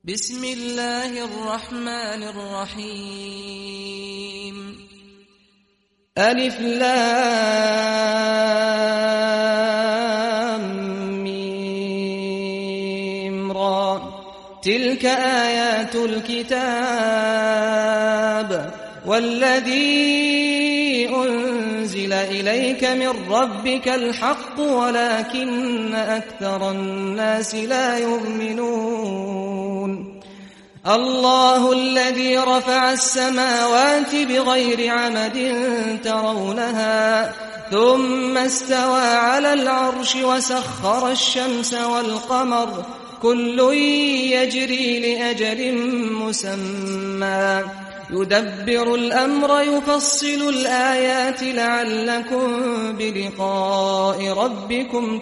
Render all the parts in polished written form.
بسم الله الرحمن الرحيم ألف لام ميم را تلك آيات الكتاب والذي أنزل إليك من ربك الحق ولكن أكثر الناس لا يؤمنون الله الذي رفع السماوات بغير عمد ترونها ثم استوى على العرش وسخر الشمس والقمر كل يجري لأجل مسمى يدبر الأمر يفصل الآيات لعلكم بلقاء ربكم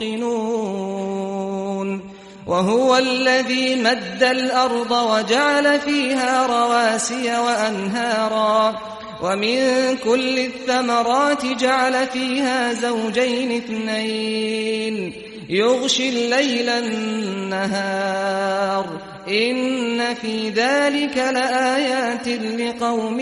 توقنون وهو الذي مد الأرض وجعل فيها رواسي وأنهارا ومن كل الثمرات جعل فيها زوجين اثنين يغشي الليل النهار إن في ذلك لآيات لقوم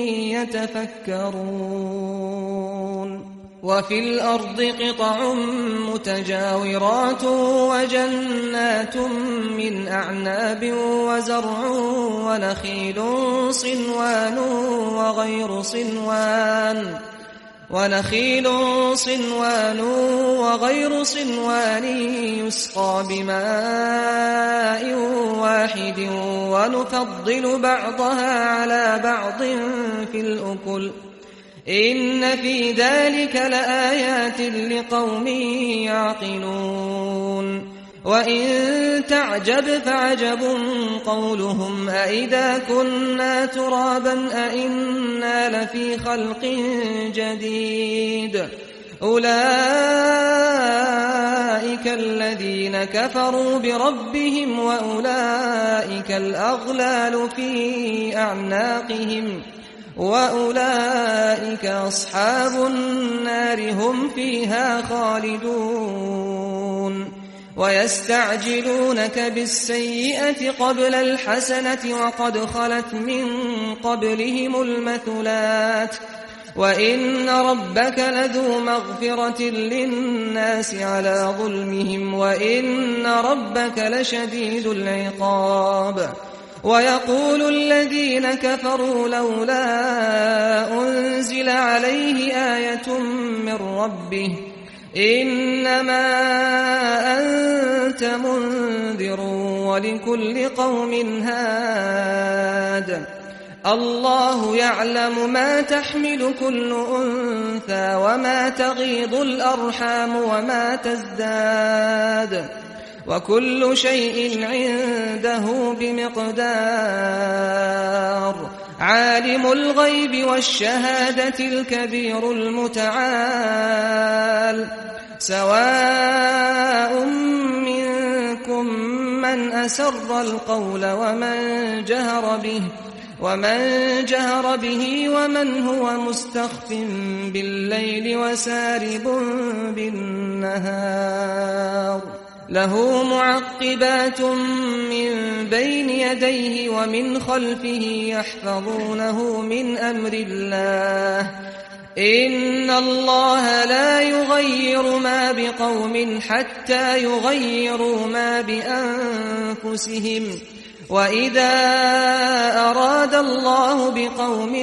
يتفكرون وفي الأرض قطع متجاورات وجنات من أعناب وزرع ونخيل صنوان وغير صنوان يسقى بماء واحد ونفضل بعضها على بعض في الأكل إن في ذلك لآيات لقوم يعقلون وإن تعجب فعجب قولهم أإذا كنا ترابا أإنا لفي خلق جديد أولئك الذين كفروا بربهم وأولئك الأغلال في أعناقهم وأولئك أصحاب النار هم فيها خالدون ويستعجلونك بالسيئة قبل الحسنة وقد خلت من قبلهم المثلات وإن ربك لذو مغفرة للناس على ظلمهم وإن ربك لشديد العقاب ويقول الذين كفروا لولا أنزل عليه آية من ربه إنما أنت منذر ولكل قوم هاد الله يعلم ما تحمل كل أنثى وما تغيض الأرحام وما تزداد وكل شيء عنده بمقدار عالم الغيب والشهادة الكبير المتعال سواء منكم من أسر القول ومن جهر به ومن هو مستخف بالليل وسارب بالنهار له معقبات من بين يديه ومن خلفه يحفظونه من أمر الله إن الله لا يغير ما بقوم حتى يغيروا ما بأنفسهم وإذا أراد الله بقوم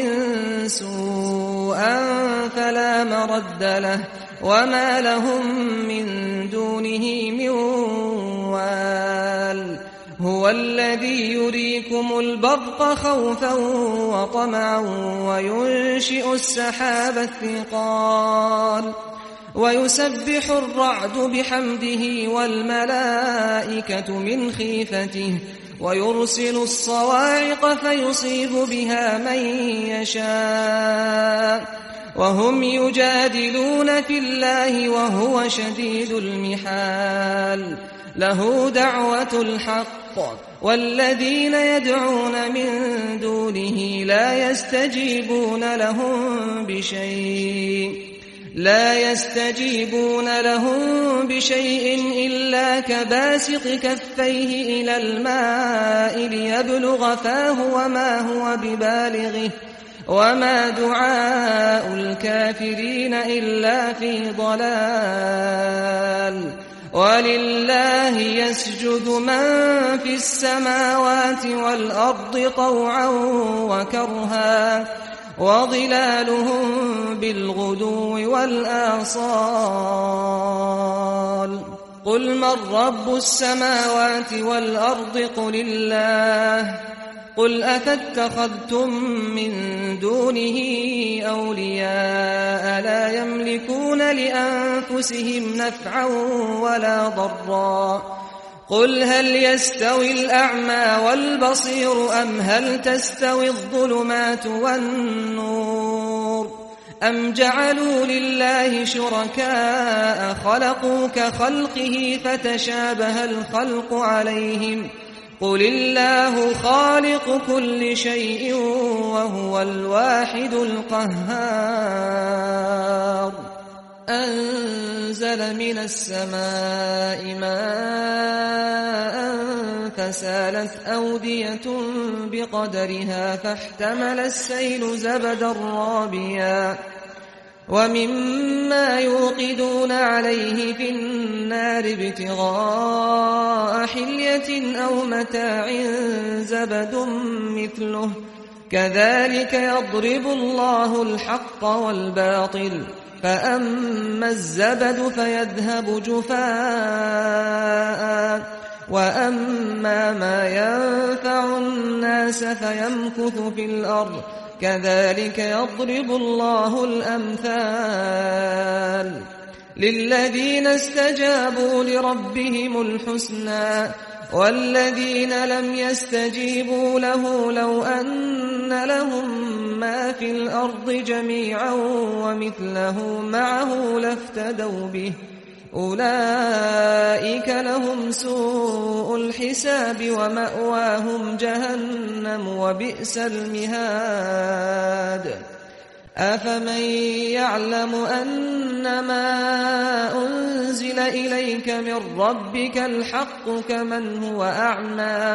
سوءا فلا مرد له وما لهم من دونه من وال هو الذي يريكم البرق خوفا وطمعا وينشئ السحاب الثقال ويسبح الرعد بحمده والملائكة من خيفته ويرسل الصواعق فيصيب بها من يشاء وهم يجادلون في الله وهو شديد المحال له دعوة الحق والذين يدعون من دونه لا يستجيبون لهم بشيء لا يستجيبون لهم بشيء إلا كباسط كفيه إلى الماء ليبلغ فاه وما هو ببالغه وما دعاء الكافرين إلا في ضلال ولله يسجد من في السماوات والأرض طوعا وكرها وظلالهم بالغدو والآصال قل من رب السماوات والأرض قل الله قل أفاتخذتم من دونه أولياء لا يملكون لأنفسهم نفعا ولا ضرا قل هل يستوي الأعمى والبصير أم هل تستوي الظلمات والنور أم جعلوا لله شركاء خلقوا كخلقه فتشابه الخلق عليهم قل الله خالق كل شيء وهو الواحد القهار أنزل من السماء ماء فسالت أودية بقدرها فاحتمل السيل زبدا رابيا ومما يوقدون عليه في النار ابتغاء حلية أو متاع زبد مثله كذلك يضرب الله الحق والباطل فأما الزبد فيذهب جفاء وأما ما ينفع الناس فيمكث في الأرض كذلك يضرب الله الأمثال للذين استجابوا لربهم الحسنى والذين لم يستجيبوا له لو أن لهم ما في الأرض جميعا ومثله معه لافتدوا به أولئك لهم سوء الحساب ومأواهم جهنم وبئس المهاد أفمن يعلم أنما أنزل إليك من ربك الحق كمن هو أعمى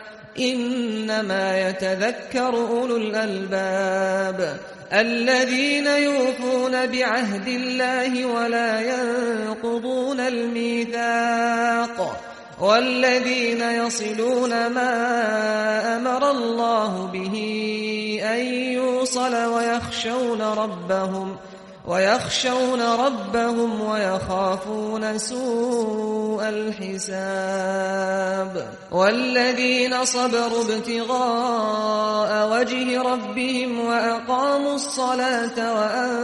إنما يتذكر أولو الألباب الذين يوفون بعهد الله ولا ينقضون الميثاق والذين يصلون ما أمر الله به أن يوصل ويخشون ربهم ويخافون سوء الحساب والذين صبروا ابتغاء وجه ربهم وأقاموا الصلاة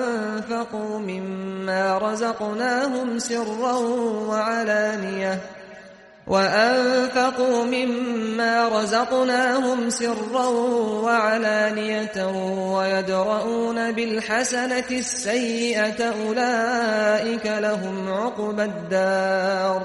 وأنفقوا مما رزقناهم سرا وعلانية ويدرؤون بالحسنة السيئة أولئك لهم عقبى الدار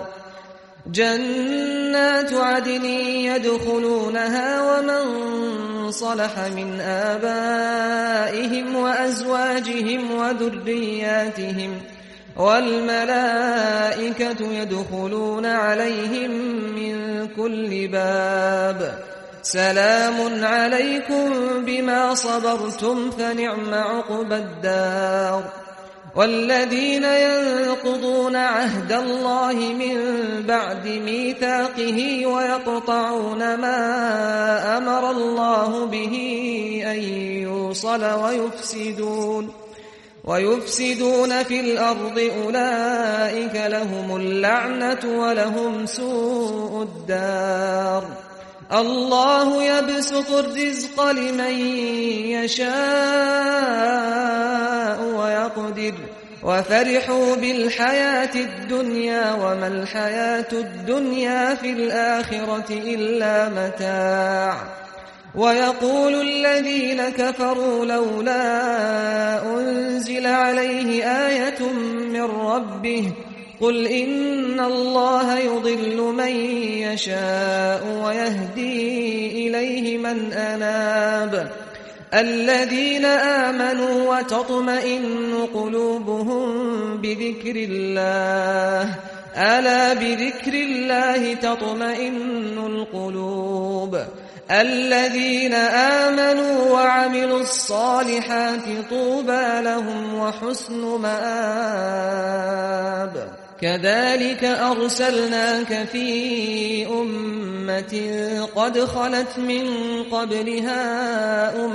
جنات عدن يدخلونها ومن صلح من آبائهم وأزواجهم وذرياتهم والملائكة يدخلون عليهم من كل باب سلام عليكم بما صبرتم فنعم عقبى الدار والذين ينقضون عهد الله من بعد ميثاقه ويقطعون ما أمر الله به أن يوصل ويفسدون في الأرض أولئك لهم اللعنة ولهم سوء الدار الله يبسط الرزق لمن يشاء ويقدر وفرحوا بالحياة الدنيا وما الحياة الدنيا في الآخرة إلا متاع ويقول الذين كفروا لولا أنزل عليه آية من ربه قل إن الله يضل من يشاء ويهدي إليه من أناب الذين آمنوا وتطمئن قلوبهم بذكر الله ألا بذكر الله تطمئن القلوب الذين آمنوا وعملوا الصالحات طوبى لهم وحسن مآب كذلك أرسلناك في أمة قد خلت من قبلها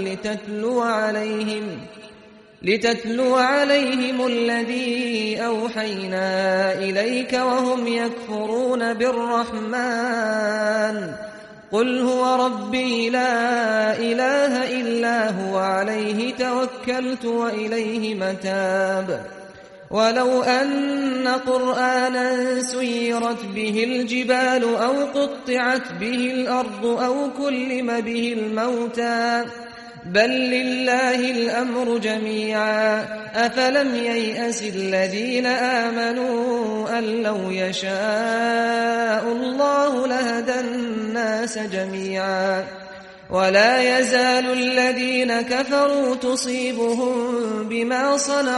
لتتلو عليهم الذي أوحينا إليك وهم يكفرون بالرحمن قل هو ربي لا إله إلا هو عليه توكلت وإليه متاب ولو أن قرآنا سيرت به الجبال أو قطعت به الأرض أو كلم به الموتى بل لله الأمر جميعا أفلم ييأس الذين آمنوا أن لو يشاء الله لهدى الناس جميعا ولا يزال الذين كفروا تصيبهم بما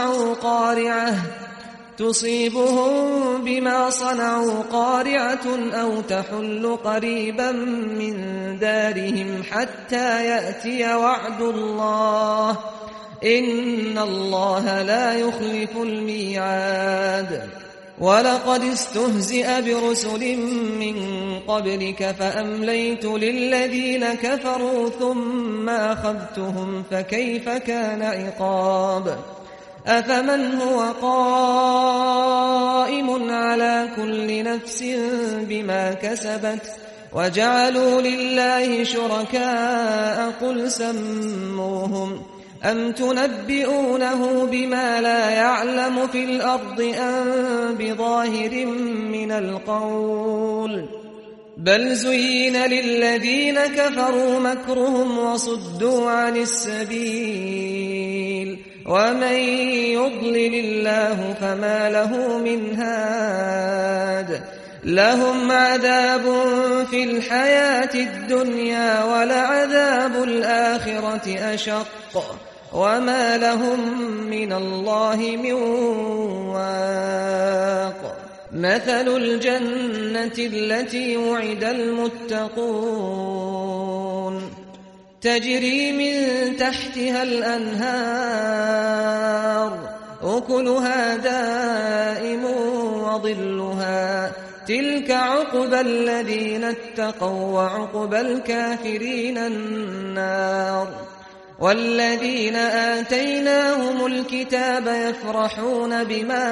صنعوا قارعة أو تحل قريبا من دارهم حتى يأتي وعد الله إن الله لا يخلف الميعاد ولقد استهزئ برسل من قبلك فأمليت للذين كفروا ثم أخذتهم فكيف كان عقاب أفمن هو قائم على كل نفس بما كسبت وجعلوا لله شركاء قل سموهم أم تنبئونه بما لا يعلم في الأرض أم بظاهر من القول بل زين للذين كفروا مكرهم وصدوا عن السبيل ومن يضلل الله فما له من هاد لهم عذاب في الحياة الدنيا ولعذاب الآخرة أشق وما لهم من الله من واق مثل الجنة التي وعد المتقون تجري من تحتها الأنهار أكلها دائم وظلها تلك عقبى الذين اتقوا وعقبى الكافرين النار والذين آتيناهم الكتاب يفرحون بما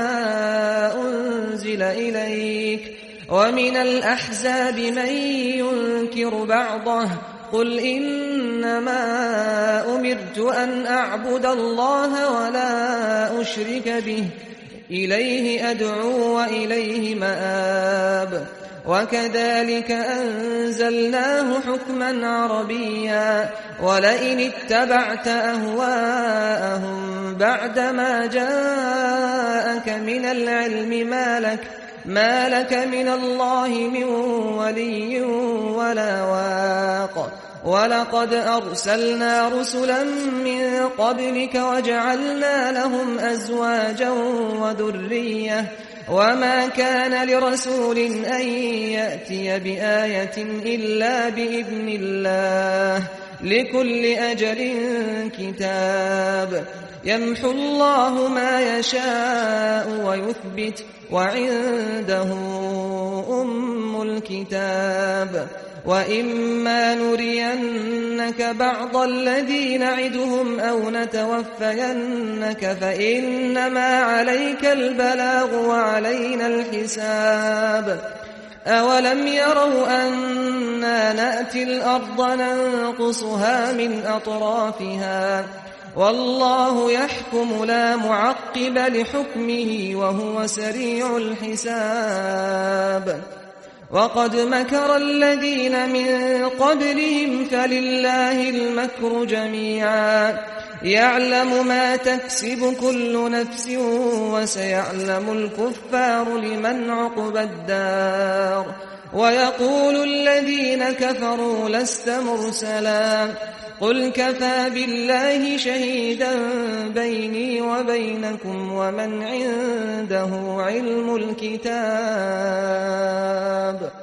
أنزل إليك ومن الأحزاب من ينكر بعضه قل إنما أمرت أن أعبد الله ولا أشرك به إليه أدعو وإليه مآب وكذلك أنزلناه حكما عربيا ولئن اتبعت أهواءهم بعدما جاءك من العلم ما لك من الله من ولي ولا واق ولقد أرسلنا رسلا من قبلك وجعلنا لهم أزواجا وذرية وما كان لرسول أن يأتي بآية إلا بإذن الله لكل أجل كتاب يمحو الله ما يشاء ويثبت وعنده أم الكتاب وإما نرينك بعض الذي نعدهم أو نتوفينك فإنما عليك البلاغ وعلينا الحساب أولم يروا أنا نأتي الأرض ننقصها من أطرافها والله يحكم لا معقب لحكمه وهو سريع الحساب وقد مكر الذين من قبلهم فلله المكر جميعا يعلم ما تكسب كل نفس وسيعلم الكفار لمن عقبى الدار ويقول الذين كفروا لست مرسلا قل كفى بالله شهيدا بيني وبينكم ومن عنده علم الكتاب